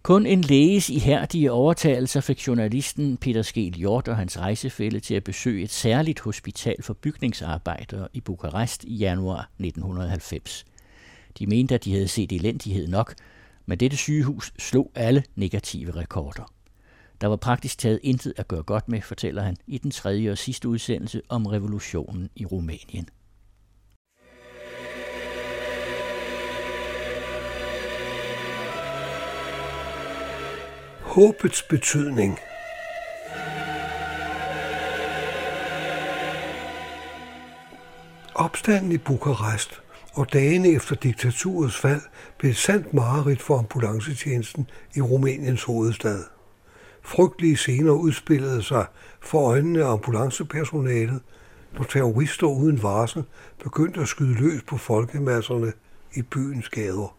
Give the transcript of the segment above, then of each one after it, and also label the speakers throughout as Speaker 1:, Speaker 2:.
Speaker 1: Kun en læges ihærdige overtagelser fik journalisten Peter Skeel Hjort og hans rejsefælle til at besøge et særligt hospital for bygningsarbejdere i Bukarest i januar 1990. De mente, at de havde set elendighed nok, men dette sygehus slog alle negative rekorder. Der var praktisk taget intet at gøre godt med, fortæller han i den tredje og sidste udsendelse om revolutionen i Rumænien.
Speaker 2: Håbets betydning. Opstanden i Bukarest og dagene efter diktaturets fald blev et sandt mareridt for ambulancetjenesten i Rumæniens hovedstad. Frygtelige scener udspillede sig for øjnene af ambulancepersonalet, når terrorister uden varsel begyndte at skyde løs på folkemasserne i byens gader.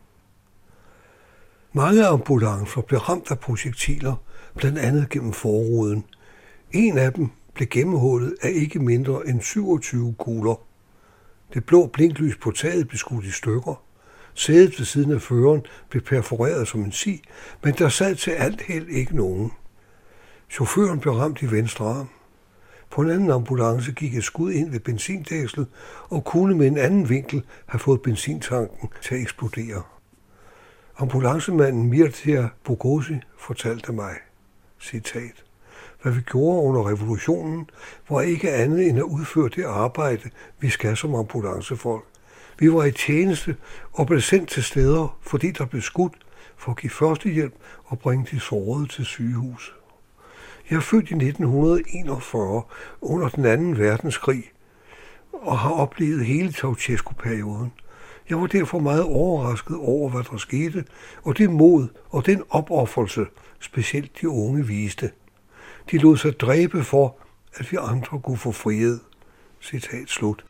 Speaker 2: Mange ambulancer blev ramt af projektiler, blandt andet gennem forruden. En af dem blev gennemhullet af ikke mindre end 27 kugler. Det blå blinklys på taget blev skudt i stykker. Sædet ved siden af føreren blev perforeret som en si, men der sad til alt held ikke nogen. Chaufføren blev ramt i venstre arm. På en anden ambulance gik et skud ind ved benzindækslet og kunne med en anden vinkel have fået benzintanken til at eksplodere. Ambulancemanden Mircea Bogosi fortalte mig, citat, hvad vi gjorde under revolutionen, var ikke andet end at udføre det arbejde, vi skal som ambulancefolk. Vi var i tjeneste og blev sendt til steder, fordi der blev skudt, for at give førstehjælp og bringe de sårede til sygehus. Jeg er født i 1941 under den anden verdenskrig og har oplevet hele Ceausescu-perioden. Jeg var derfor meget overrasket over, hvad der skete, og det mod og den opoffrelse, specielt de unge viste. De lod sig dræbe for, at vi andre kunne få frihed. Citat slut.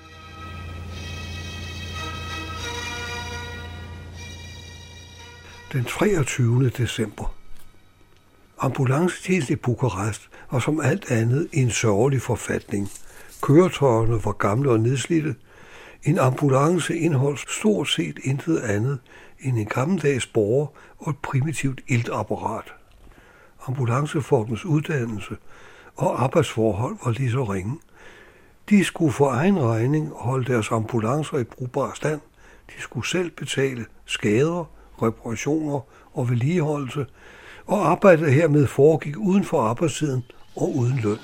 Speaker 2: Den 23. december. Ambulancetjenesten i Bukarest var som alt andet i en sørgelig forfatning. Køretøjerne var gamle og nedslidte. En ambulance indeholdt stort set intet andet end en gammeldags borger og et primitivt iltapparat. Ambulancefolkens uddannelse og arbejdsforhold var lige så ringe. De skulle for egen regning holde deres ambulancer i brugbar stand. De skulle selv betale skader, reparationer og vedligeholdelse, og arbejdet hermed foregik uden for arbejdstiden og uden løn.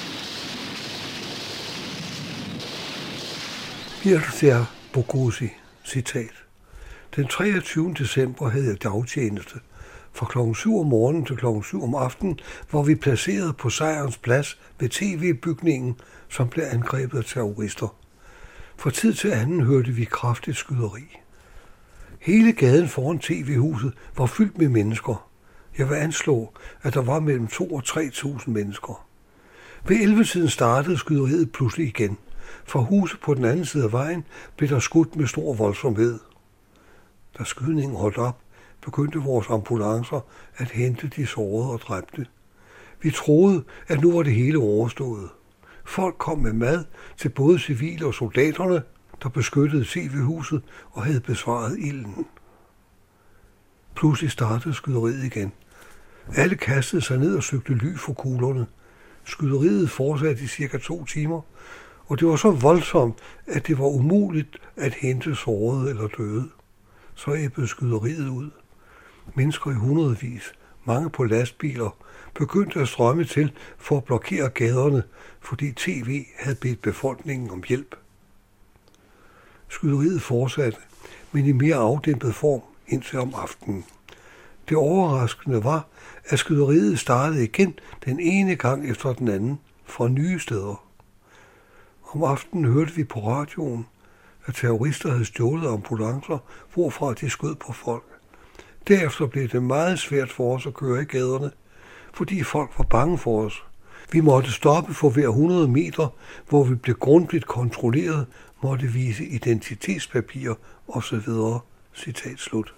Speaker 2: Mircea Bogosi, citat. Den 23. december havde jeg dagtjeneste. Fra kl. 7 om morgenen til kl. 7 om aftenen var vi placeret på Sejrens Plads ved tv-bygningen, som blev angrebet af terrorister. Fra tid til anden hørte vi kraftigt skyderi. Hele gaden foran tv-huset var fyldt med mennesker. Jeg vil anslå, at der var mellem 2.000 og 3.000 mennesker. Ved 11-tiden startede skyderiet pludselig igen. Fra huset på den anden side af vejen blev der skudt med stor voldsomhed. Da skydningen holdt op, begyndte vores ambulancer at hente de sårede og dræbte. Vi troede, at nu var det hele overstået. Folk kom med mad til både civile og soldaterne, der beskyttede tv-huset og havde besvaret ilden. Pludselig startede skyderiet igen. Alle kastede sig ned og søgte ly for kuglerne. Skyderiet fortsatte i cirka 2 timer, og det var så voldsomt, at det var umuligt at hente sårede eller døde. Så ebbede skyderiet ud. Mennesker i hundredvis, mange på lastbiler, begyndte at strømme til for at blokere gaderne, fordi tv havde bedt befolkningen om hjælp. Skyderiet fortsatte, men i mere afdæmpet form indtil om aftenen. Det overraskende var, at skyderiet startede igen den ene gang efter den anden fra nye steder. Om aftenen hørte vi på radioen, at terrorister havde stjålet ambulancer, hvorfra de skød på folk. Derefter blev det meget svært for os at køre i gaderne, fordi folk var bange for os. Vi måtte stoppe for hver 100 meter, hvor vi blev grundigt kontrolleret, måtte vise identitetspapirer osv. Citat slut.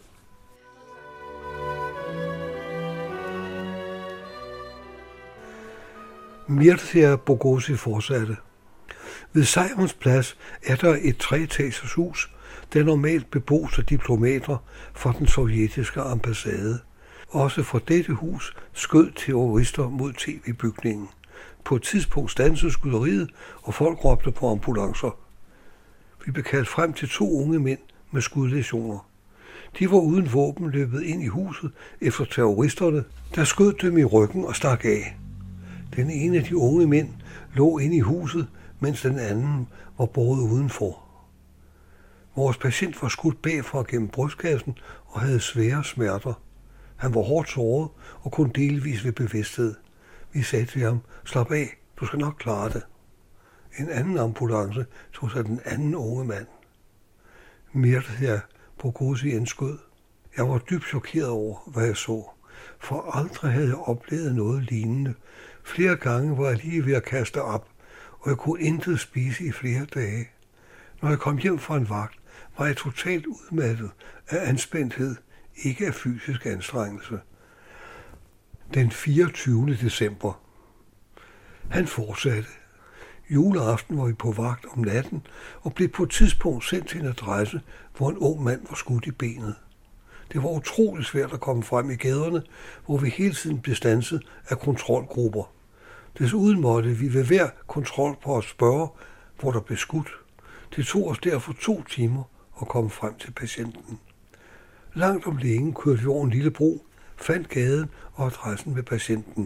Speaker 2: Mircea Bogosi fortsatte. Ved Sejrens Plads er der et 3-etagers hus, der normalt bebos af diplomater fra den sovjetiske ambassade. Også fra dette hus skød terrorister mod tv-bygningen. På et tidspunkt standsede skyderiet, og folk råbte på ambulancer. Vi blev kaldt frem til 2 unge mænd med skudlæsioner. De var uden våben løbet ind i huset efter terroristerne, der skød dem i ryggen og stak af. Den ene af de unge mænd lå inde i huset, mens den anden var båret udenfor. Vores patient var skudt bagfra gennem brystkassen og havde svære smerter. Han var hårdt såret og kun delvis ved bevidsthed. Vi sagde til ham, slap af, du skal nok klare det. En anden ambulance tog sig den anden unge mand. Mirta Bogosi skød. Jeg var dybt chokeret over, hvad jeg så, for aldrig havde jeg oplevet noget lignende. Flere gange var jeg lige ved at kaste op, og jeg kunne intet spise i flere dage. Når jeg kom hjem fra en vagt, var jeg totalt udmattet af anspændthed, ikke af fysisk anstrengelse. Den 24. december. Han fortsatte. Juleaften var vi på vagt om natten og blev på et tidspunkt sendt til en adresse, hvor en ung mand var skudt i benet. Det var utroligt svært at komme frem i gaderne, hvor vi hele tiden blev standset af kontrolgrupper. Desuden måtte vi ved hver kontrolpost spørge, hvor der blev skudt. Det tog os derfor 2 timer at komme frem til patienten. Langt om længe kørte vi over en lille bro, fandt gaden og adressen med patienten.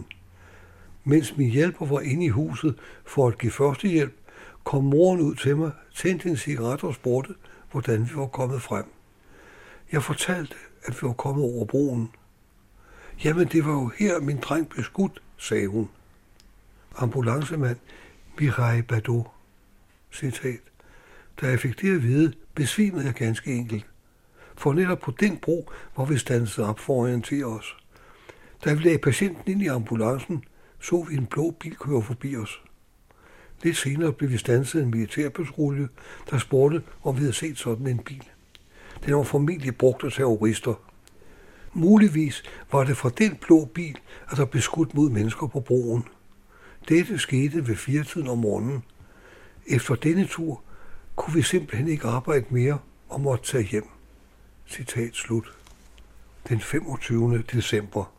Speaker 2: Mens min hjælper var inde i huset for at give førstehjælp, kom moren ud til mig, tændte en cigaret og spurgte, hvordan vi var kommet frem. Jeg fortalte, at vi var kommet over broen. Jamen, det var jo her, min dreng blev skudt, sagde hun. Ambulancemand Mirai Bado. Citat. Da jeg fik det at vide, besvimede jeg ganske enkelt. For netop på den bro var vi standset op for at orientere os. Da vi lagde patienten ind i ambulancen, så vi en blå bil køre forbi os. Lidt senere blev vi standset en militærpatrulje, der spurgte, om vi havde set sådan en bil. Den var formentlig brugt af terrorister. Muligvis var det fra den blå bil, at der blev skudt mod mennesker på broen. Dette skete ved 4-tiden om morgenen. Efter denne tur kunne vi simpelthen ikke arbejde mere og måtte tage hjem. Citat slut. Den 25. december.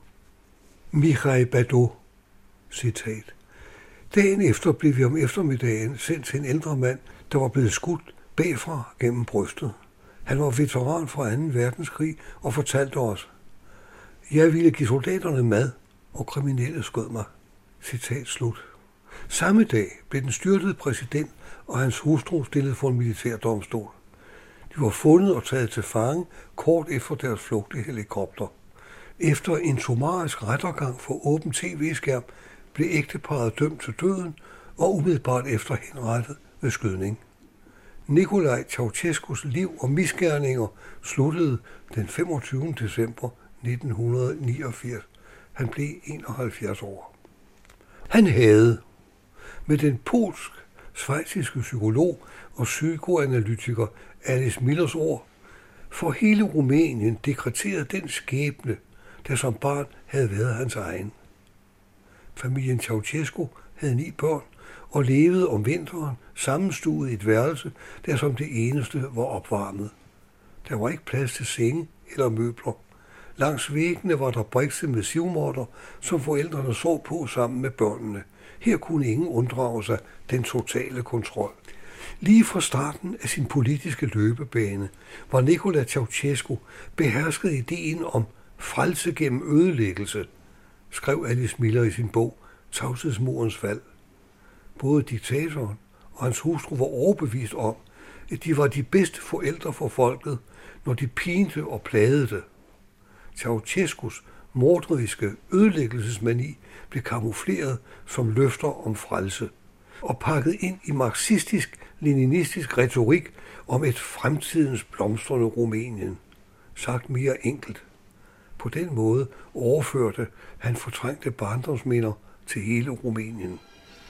Speaker 2: Mirai Bado. Citat. Dagen efter blev vi om eftermiddagen sendt til en ældre mand, der var blevet skudt bagfra gennem brystet. Han var veteran fra 2. verdenskrig og fortalte os, jeg ville give soldaterne mad, og kriminelle skød mig. Citat slut. Samme dag blev den styrtede præsident og hans hustru stillet for en militærdomstol. De var fundet og taget til fange kort efter deres flugt i helikopter. Efter en summarisk rettergang for åben tv-skærm blev ægteparret dømt til døden og umiddelbart efter henrettet ved skydning. Nicolae Ceausescus liv og misgerninger sluttede den 25. december 1989. Han blev 71 år. Han havde med den polsk-schweiziske psykolog og psykoanalytiker Alice Millers ord for hele Rumænien dekreteret den skæbne, der som barn havde været hans egen. Familien Ceausescu havde 9 børn og levede om vinteren sammenstuet i et værelse, der som det eneste var opvarmet. Der var ikke plads til senge eller møbler. Langs væggene var der brikset med sivmåtter, som forældrene sov på sammen med børnene. Her kunne ingen unddrage sig den totale kontrol. Lige fra starten af sin politiske løbebane var Nicolae Ceausescu behersket ideen om frelse gennem ødelæggelse, skrev Alice Miller i sin bog Tavshedsmurens fald. Både diktatoren og hans hustru var overbevist om, at de var de bedste forældre for folket, når de pinte og plagede det. Ceausescus morderiske ødelæggelsesmani blev kamufleret som løfter om frelse og pakket ind i marxistisk-leninistisk retorik om et fremtidens blomstrende Rumænien. Sagt mere enkelt. På den måde overførte han fortrængte barndomsminder til hele Rumænien.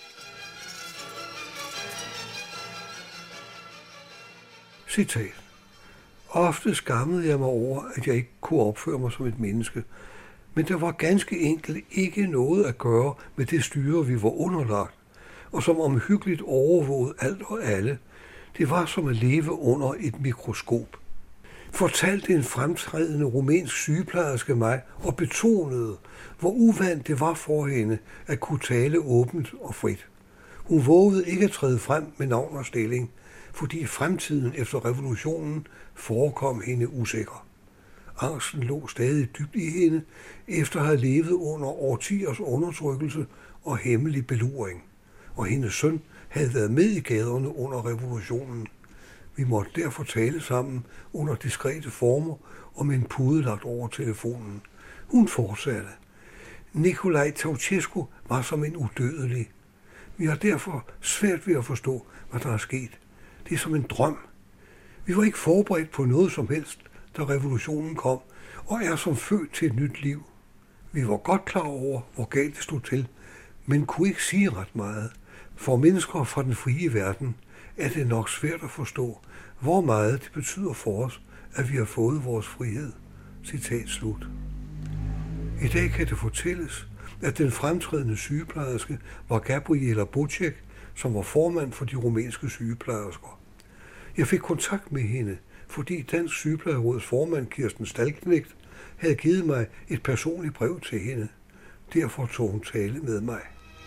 Speaker 2: Citat. Ofte skammede jeg mig over, at jeg ikke kunne opføre mig som et menneske, men der var ganske enkelt ikke noget at gøre med det styre, vi var underlagt, og som omhyggeligt overvågede alt og alle. Det var som at leve under et mikroskop. fortalte en fremtrædende rumænsk sygeplejerske mig og betonede, hvor uvant det var for hende at kunne tale åbent og frit. Hun vågede ikke at træde frem med navn og stilling, fordi fremtiden efter revolutionen forekom hende usikker. Angsten lå stadig dybt i hende, efter at have levet under årtiers undertrykkelse og hemmelig beluring. Og hendes søn havde været med i gaderne under revolutionen. Vi måtte derfor tale sammen under diskrete former og med en pude lagt over telefonen. Hun fortsatte. Nicolae Ceausescu var som en udødelig. Vi har derfor svært ved at forstå, hvad der er sket. Det er som en drøm. Vi var ikke forberedt på noget som helst, da revolutionen kom, og er som født til et nyt liv. Vi var godt klar over, hvor galt det stod til, men kunne ikke sige ret meget. For mennesker fra den frie verden er det nok svært at forstå, hvor meget det betyder for os, at vi har fået vores frihed. Citat slut. I dag kan det fortælles, at den fremtrædende sygeplejerske var Gabriela Bocek, som var formand for de rumænske sygeplejersker. Jeg fik kontakt med hende, fordi Dansk Sygeplejeråds formand Kirsten Stalknecht havde givet mig et personligt brev til hende. Derfor tog hun tale med mig.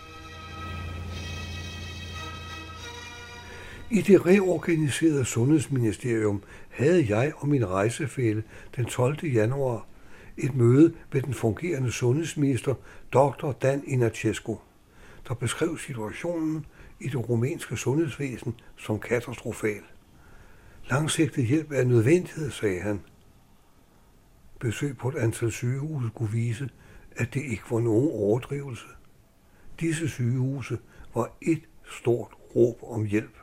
Speaker 2: I det reorganiserede Sundhedsministerium havde jeg og min rejsefælle den 12. januar et møde med den fungerende sundhedsminister Dr. Dan Ignatescu, der beskrev situationen i det rumænske sundhedsvæsen som katastrofal. Langsigtet hjælp er nødvendighed, sagde han. Besøg på et antal sygehuse kunne vise, at det ikke var nogen overdrivelse. Disse sygehuse var et stort råb om hjælp.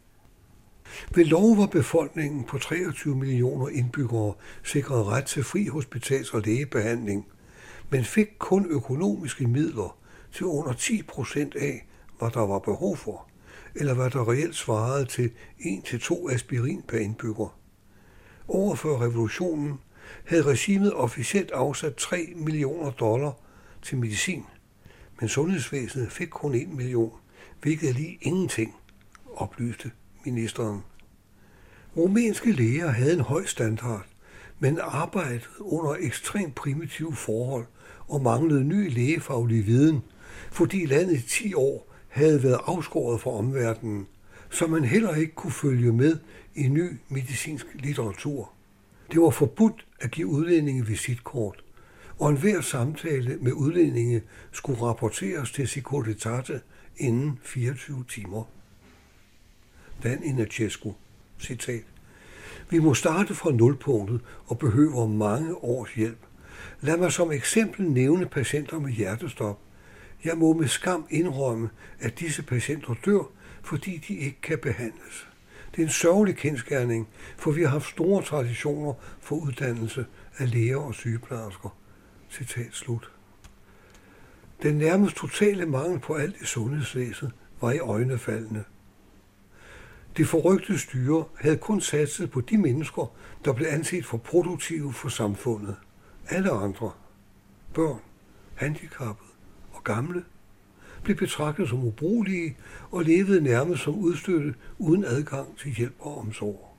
Speaker 2: Ved lov var befolkningen på 23 millioner indbyggere sikret ret til fri hospitals- og lægebehandling, men fik kun økonomiske midler til under 10% af, hvad der var behov for, eller hvad der reelt svarede til 1-2 aspirin per indbygger. Overfor revolutionen havde regimet officielt afsat $3 millioner til medicin, men sundhedsvæsenet fik kun 1 million, hvilket er lige ingenting, oplyste ministeren. Rumænske læger havde en høj standard, men arbejdede under ekstremt primitive forhold og manglede ny lægefaglig viden, fordi landet i 10 år havde været afskåret fra omverdenen, så man heller ikke kunne følge med i ny medicinsk litteratur. Det var forbudt at give udlændinge visitkort, og enhver samtale med udlændinge skulle rapporteres til Securitate inden 24 timer. Dan Ignatescu, citat. Vi må starte fra nulpunktet og behøver mange års hjælp. Lad mig som eksempel nævne patienter med hjertestop. Jeg må med skam indrømme, at disse patienter dør, fordi de ikke kan behandles. Det er en sørgelig kendsgerning, for vi har haft store traditioner for uddannelse af læger og sygeplejersker. Citat slut. Den nærmest totale mangel på alt i sundhedsvæsenet var i øjnefaldende. Det forrygte styre havde kun satset på de mennesker, der blev anset for produktive for samfundet. Alle andre, børn, handicappede og gamle, blev betragtet som ubrugelige og levede nærmest som udstødte uden adgang til hjælp og omsorg.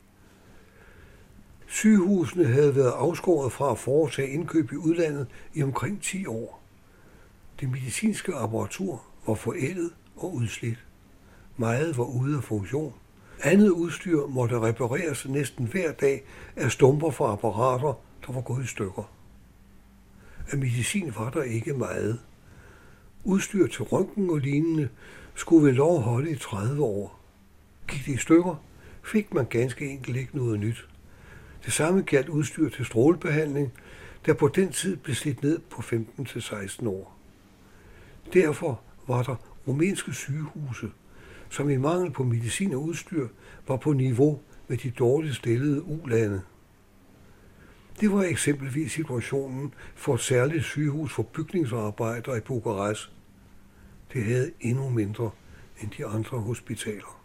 Speaker 2: Sygehusene havde været afskåret fra at foretage indkøb i udlandet i omkring 10 år. Det medicinske apparatur var forældet og udslidt. Meget var ude af funktion. Andet udstyr måtte repareres næsten hver dag af stumper fra apparater, der var gået i stykker. Af medicin var der ikke meget. Udstyr til røntgen og lignende skulle ved lov holde i 30 år. Gik det i stykker, fik man ganske enkelt ikke noget nyt. Det samme gjaldt udstyr til strålebehandling, der på den tid blev slidt ned på 15-16 år. Derfor var der rumænske sygehuse, som i mangel på medicin og udstyr var på niveau med de dårligt stillede ulande. Det var eksempelvis situationen for et særligt sygehus for bygningsarbejdere i Bukarest. Det havde endnu mindre end de andre hospitaler.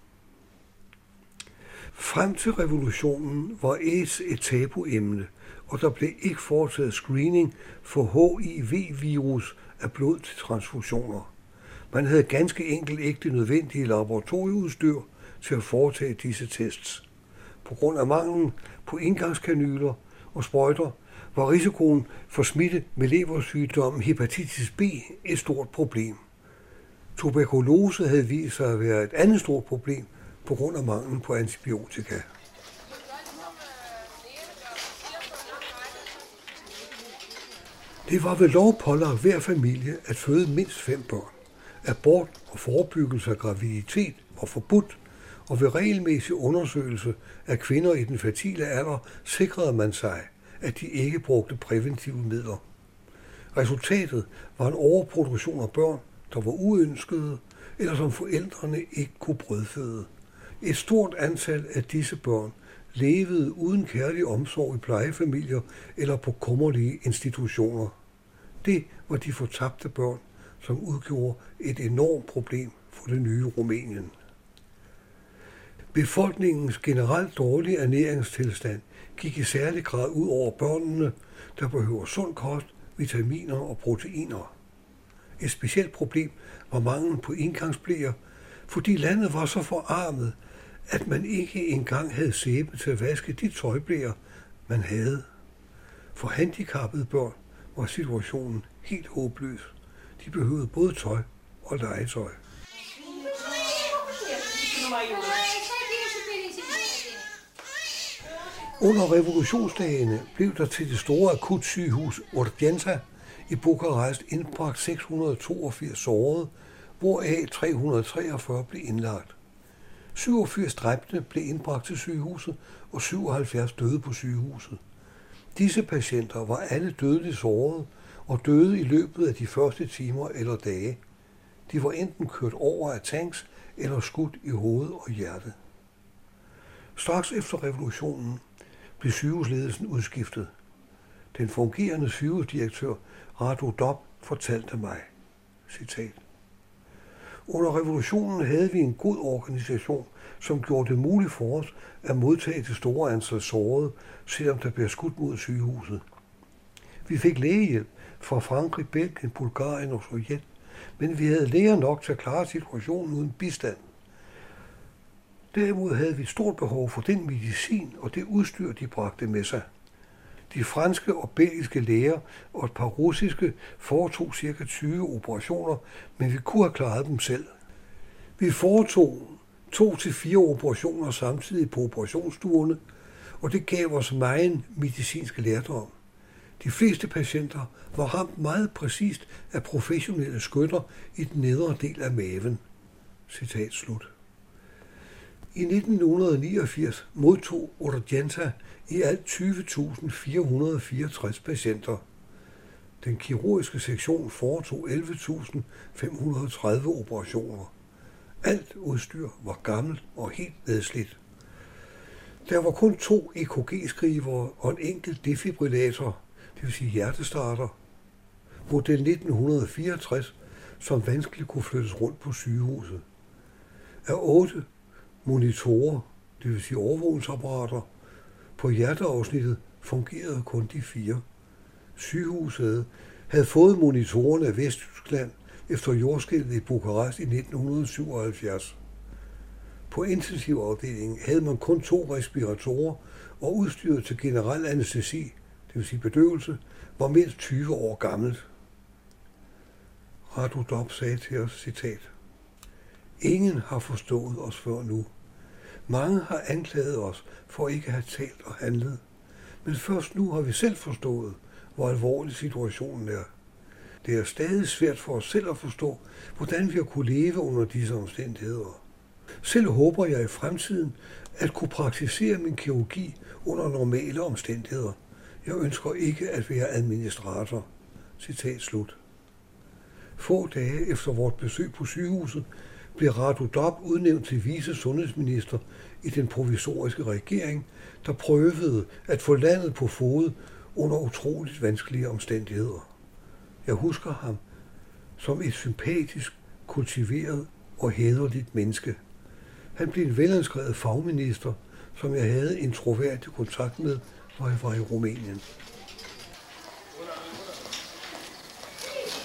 Speaker 2: Frem til revolutionen var AIDS et tabuemne, og der blev ikke foretaget screening for HIV-virus af blod til transfusioner. Man havde ganske enkelt ikke det nødvendige laboratorieudstyr til at foretage disse tests. På grund af manglen på indgangskanyler og sprøjter var risikoen for smitte med leversygdommen hepatitis B et stort problem. Tuberkulose havde vist sig at være et andet stort problem på grund af manglen på antibiotika. Det var ved lov pålagt hver familie at føde mindst 5 børn. Abort og forebyggelse af graviditet var forbudt, og ved regelmæssig undersøgelse af kvinder i den fertile alder sikrede man sig, at de ikke brugte præventive midler. Resultatet var en overproduktion af børn, der var uønskede, eller som forældrene ikke kunne brødføde. Et stort antal af disse børn levede uden kærlig omsorg i plejefamilier eller på kummerlige institutioner. Det var de fortabte børn, som udgjorde et enormt problem for det nye Rumænien. Befolkningens generelt dårlige ernæringstilstand gik i særlig grad ud over børnene, der behøver sund kost, vitaminer og proteiner. Et specielt problem var manglen på indgangsbleer, fordi landet var så forarmet, at man ikke engang havde sæbe til at vaske de tøjbleer, man havde. For handicappede børn var situationen helt håbløs. De behøvede både tøj og legetøj. Under revolutionsdagene blev der til det store akutsygehus Urgența i Bukarest indbragt 682 sårede, hvoraf 343 blev indlagt. 87 dræbte blev indbragt til sygehuset, og 77 døde på sygehuset. Disse patienter var alle dødeligt sårede og døde i løbet af de første timer eller dage. De var enten kørt over af tanks eller skudt i hoved og hjerte. Straks efter revolutionen blev sygehusledelsen udskiftet. Den fungerende sygehusdirektør Radu Dob fortalte mig, citat: Under revolutionen havde vi en god organisation, som gjorde det muligt for os at modtage det store antal sårede, selvom der blev skudt mod sygehuset. Vi fik lægehjælp fra Frankrig, Belgien, Bulgarien og Sovjet, men vi havde læger nok til at klare situationen uden bistand. Derimod havde vi et stort behov for den medicin og det udstyr, de bragte med sig. De franske og belgiske læger og et par russiske foretog ca. 20 operationer, men vi kunne have klaret dem selv. Vi foretog 2 til 4 operationer samtidig på operationsstuerne, og det gav os megen medicinske lærdom. De fleste patienter var ramt meget præcist af professionelle skytter i den nedre del af maven. Citat slut. I 1989 modtog Urgența i alt 20.464 patienter. Den kirurgiske sektion foretog 11.530 operationer. Alt udstyr var gammelt og helt nedslidt. Der var kun 2 EKG-skrivere og en enkelt defibrillator, det vil sige hjertestarter, model 1964, som vanskeligt kunne flyttes rundt på sygehuset. Af 8 monitorer, det vil sige overvågningsapparater, på hjerteafsnittet fungerede kun de 4. Sygehuset havde fået monitorerne af Vesttyskland efter jordskælvet i Bukarest i 1977. På intensivafdelingen havde man kun 2 respiratorer, og udstyret til generel anæstesi, det vil sige bedøvelse, var mindst 20 år gammelt. Radu Dob sagde til os, citat: Ingen har forstået os før nu. Mange har anklaget os for ikke at have talt og handlet, men først nu har vi selv forstået, hvor alvorlig situationen er. Det er stadig svært for os selv at forstå, hvordan vi har kunne leve under disse omstændigheder. Selv håber jeg i fremtiden at kunne praktisere min kirurgi under normale omstændigheder. Jeg ønsker ikke at være administrator. Citat slut. Få dage efter vort besøg på sygehuset blev Radu Dob udnævnt til vicesundhedsminister i den provisoriske regering, der prøvede at få landet på fod under utroligt vanskelige omstændigheder. Jeg husker ham som et sympatisk, kultiveret og hæderligt menneske. Han blev en velanskrevet fagminister, som jeg havde en troværdig kontakt med, når jeg var i Rumænien.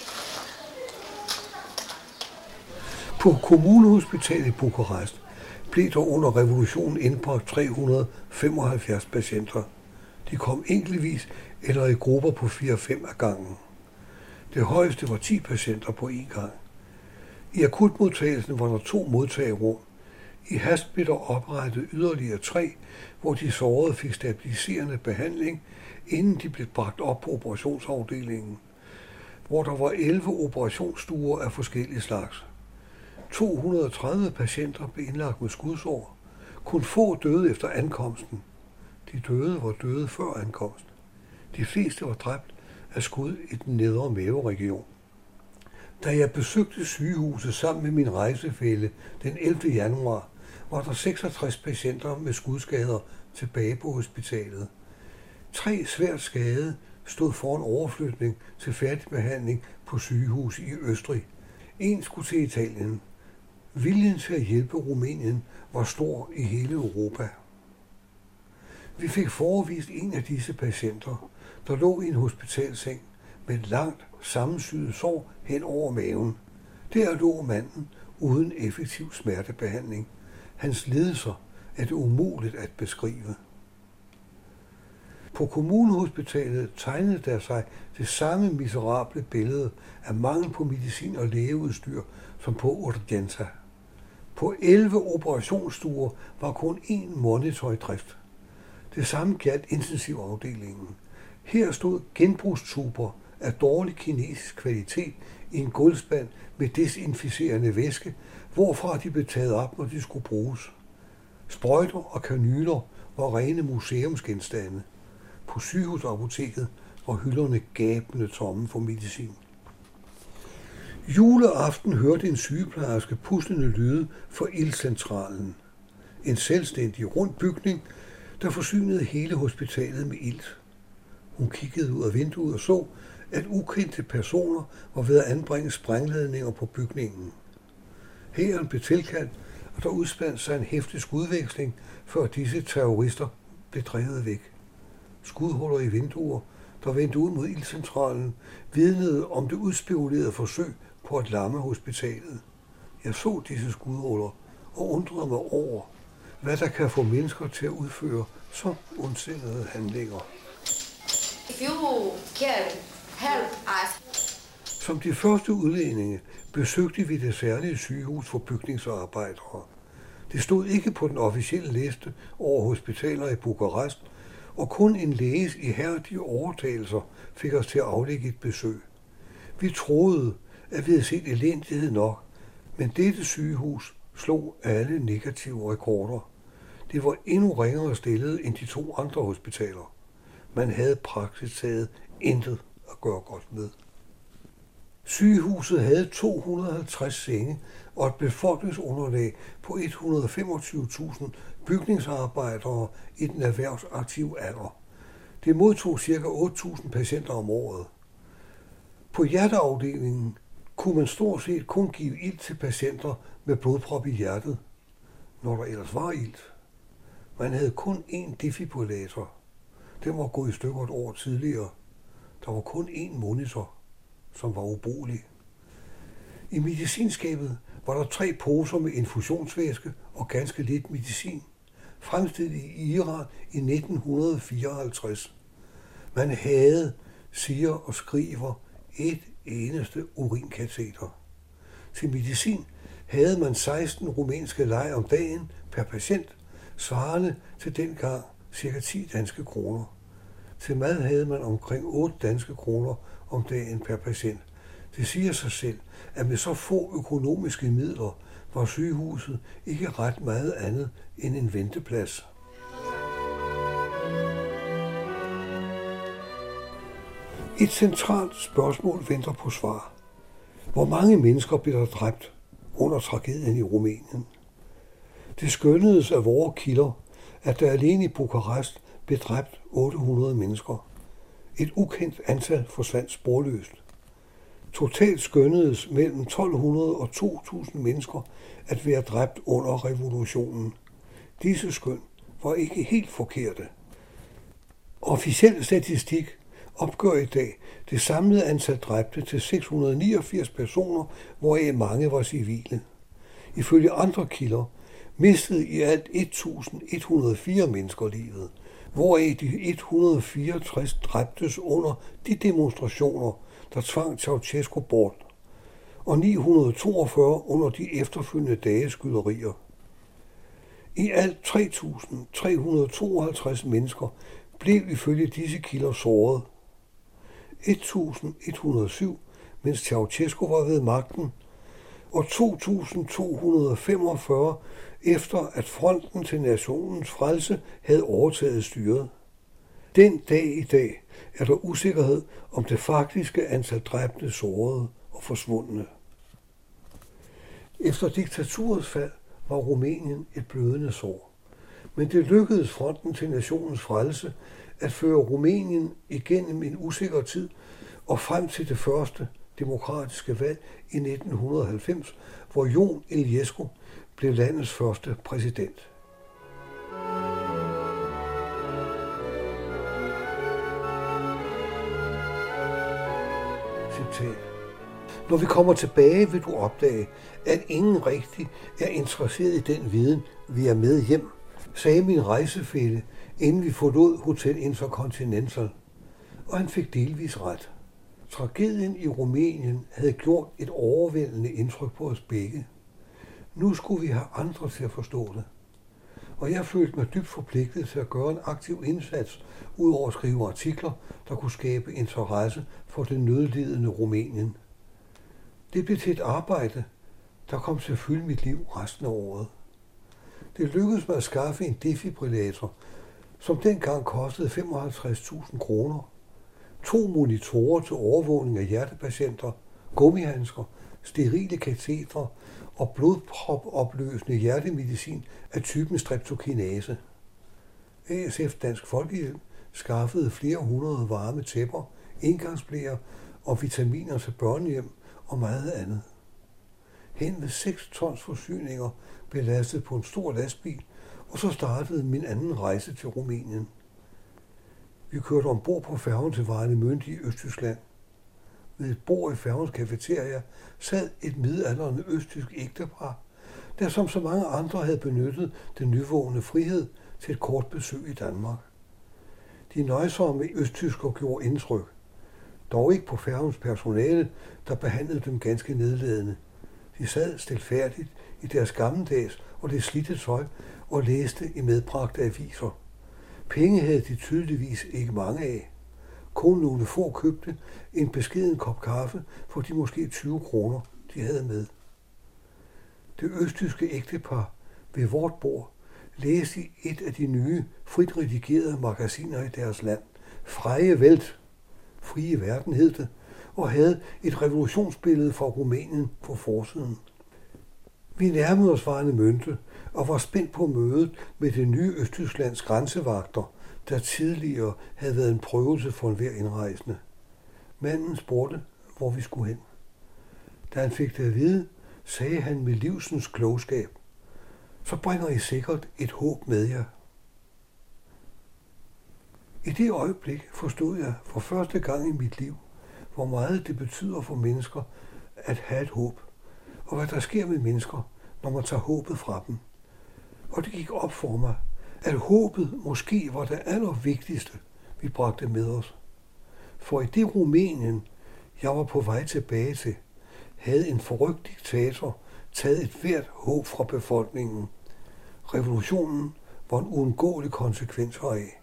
Speaker 2: På kommunehospitalet i Bukarest blev der under revolutionen indbragt 375 patienter. De kom enkeltvis eller i grupper på 4-5 ad gangen. Det højeste var 10 patienter på én gang. I akutmodtagelsen var der 2 modtagerum. I hast blev der oprettet yderligere 3, hvor de sårede fik stabiliserende behandling, inden de blev bragt op på operationsafdelingen, hvor der var 11 operationsstuer af forskellige slags. 230 patienter blev indlagt med skudsår. Kun få døde efter ankomsten. De døde var døde før ankomst. De fleste var dræbt af skud i den nedre maveregion. Da jeg besøgte sygehuset sammen med min rejsefælle den 11. januar, var der 66 patienter med skudskader tilbage på hospitalet. 3 svært skadede stod foran overflytning til færdigbehandling på sygehus i Østrig. 1 skulle til Italien. Viljen til at hjælpe Rumænien var stor i hele Europa. Vi fik forevist en af disse patienter, der lå i en hospitalseng med et langt sammensyet sår hen over maven. Der lå manden uden effektiv smertebehandling. Hans lidelser er det umuligt at beskrive. På kommunehospitalet tegnede der sig det samme miserable billede af mangel på medicin og lægeudstyr som på Urgenza. På 11 operationsstuer var kun 1 monitor i drift. Det samme gjaldt intensivafdelingen. Her stod genbrugstuber af dårlig kinesisk kvalitet i en gulvspand med desinficerende væske, hvorfra de blev taget op, når de skulle bruges. Sprøjter og kanyler var rene museumsgenstande. På sygehusapoteket var hylderne gabende tomme for medicin. Juleaften hørte en sygeplejerske puslende lyde fra ildcentralen. En selvstændig rund bygning, der forsynede hele hospitalet med ilt. Hun kiggede ud af vinduet og så, at ukendte personer var ved at anbringe sprængladninger på bygningen. Hæren blev tilkaldt, og der udspandt sig en heftig skudveksling, før disse terrorister blev drevet væk. Skudhuller i vinduer, der vendte ud mod ildcentralen, vidnede om det udspekulerede forsøg på at lamme hospitalet. Jeg så disse skudhuller og undrede mig over, hvad der kan få mennesker til at udføre så ondsindede handlinger.
Speaker 3: If you can help us.
Speaker 2: Som de første udlændinge besøgte vi det særlige sygehus for bygningsarbejdere. Det stod ikke på den officielle liste over hospitaler i Bukarest, og kun en læges ihærdige overtagelser fik os til at aflægge et besøg. Vi troede, at vi havde set elendighed nok, men dette sygehus slog alle negative rekorder. Det var endnu ringere stillet end de 2 andre hospitaler. Man havde praktisk taget intet at gøre godt med. Sygehuset havde 250 senge og et befolkningsunderlag på 125.000 bygningsarbejdere i den erhvervsaktive alder. Det modtog ca. 8.000 patienter om året. På hjerteafdelingen kunne man stort set kun give ilt til patienter med blodprop i hjertet, når der ellers var ilt. Man havde kun 1 defibrillator. Den var gået i stykker et år tidligere. Der var kun 1 monitor, som var ubrugelig. I medicinskabet var der 3 poser med infusionsvæske og ganske lidt medicin, fremstillet i Iran i 1954. Man havde, siger og skriver, et eneste urinkateter. Til medicin havde man 16 rumænske lei om dagen per patient, svarende til dengang ca. 10 danske kroner. Til mad havde man omkring 8 danske kroner om dagen per patient. Det siger sig selv, at med så få økonomiske midler var sygehuset ikke ret meget andet end en venteplads. Et centralt spørgsmål venter på svar. Hvor mange mennesker blev der dræbt under tragedien i Rumænien? Det skønnedes af vore kilder, at der alene i Bukarest blev dræbt 800 mennesker. Et ukendt antal forsvandt sporløst. Totalt skønnedes mellem 1200 og 2000 mennesker at være dræbt under revolutionen. Disse skøn var ikke helt forkerte. Officiel statistik opgør i dag det samlede antal dræbte til 689 personer, hvoraf mange var civile. Ifølge andre kilder mistede i alt 1.104 mennesker livet, hvoraf de 164 dræbtes under de demonstrationer, der tvang Ceausescu bort, og 942 under de efterfølgende dages skyderier. I alt 3.352 mennesker blev ifølge disse kilder såret. 1.107, mens Ceausescu var ved magten, og 2.245 efter at Fronten til Nationens Frelse havde overtaget styret. Den dag i dag er der usikkerhed om det faktiske antal dræbte, sårede og forsvundne. Efter diktaturets fald var Rumænien et blødende sår. Men det lykkedes Fronten til Nationens Frelse at føre Rumænien igennem en usikker tid og frem til det første demokratiske valg i 1990, hvor Ion Iliescu blev landets første præsident. Citat. Når vi kommer tilbage, vil du opdage, at ingen rigtig er interesseret i den viden, vi er med hjem, sagde min rejsefælle, inden vi forlod Hotel Intercontinental, og han fik delvis ret. Tragedien i Rumænien havde gjort et overvældende indtryk på os begge. Nu skulle vi have andre til at forstå det. Og jeg følte mig dybt forpligtet til at gøre en aktiv indsats, ud over at skrive artikler, der kunne skabe interesse for det nødlidende Rumænien. Det blev til et arbejde, der kom til at fylde mit liv resten af året. Det lykkedes mig at skaffe en defibrillator, som dengang kostede 55.000 kroner. 2 monitorer til overvågning af hjertepatienter, gummihandsker, sterile katetre og blodpropopløsende hjertemedicin af typen streptokinase. ASF Dansk Folkehjælp skaffede flere hundrede varme tæpper, engangsbleer og vitaminer til børnehjem og meget andet. Hen ved 6 tons forsyninger blev lastet på en stor lastbil, og så startede min anden rejse til Rumænien. Vi kørte ombord på færgen til Warnemünde i Østtyskland. Ved et bord i færgens cafeteria sad et midaldrende østtysk ægtepar, der som så mange andre havde benyttet den nyvågne frihed til et kort besøg i Danmark. De nøjsomme østtyskere gjorde indtryk, dog ikke på færgens personale, der behandlede dem ganske nedladende. De sad stilfærdigt i deres gammeldags og det slidte tøj og læste i medbragte aviser. Penge havde de tydeligvis ikke mange af. Kun nogle få købte en beskeden kop kaffe for de måske 20 kroner, de havde med. Det østtyske ægtepar ved vort bord læste i et af de nye, frit redigerede magasiner i deres land, Freie Welt, Frie Verden hed det, og havde et revolutionsbillede fra Rumænien på forsiden. Vi nærmede os Warnemünde og var spændt på mødet med det nye Østtysklands grænsevagter, der tidligere havde været en prøvelse for enhver indrejsende. Manden spurgte, hvor vi skulle hen. Da han fik det at vide, sagde han med livsens klogskab: så bringer I sikkert et håb med jer. I det øjeblik forstod jeg for første gang i mit liv, hvor meget det betyder for mennesker at have et håb, og hvad der sker med mennesker, når man tager håbet fra dem. Og det gik op for mig, at håbet måske var det allervigtigste, vi bragte med os. For i det Rumænien, jeg var på vej tilbage til, havde en forrykt diktator taget et hvert håb fra befolkningen. Revolutionen var en uundgåelig konsekvens heraf.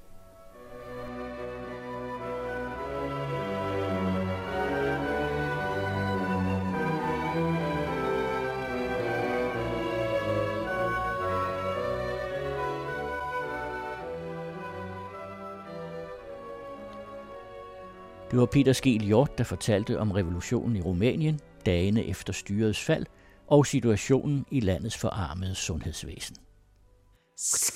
Speaker 1: Det var Peter Skeel Hjort, der fortalte om revolutionen i Rumænien, dagene efter styrets fald og situationen i landets forarmede sundhedsvæsen.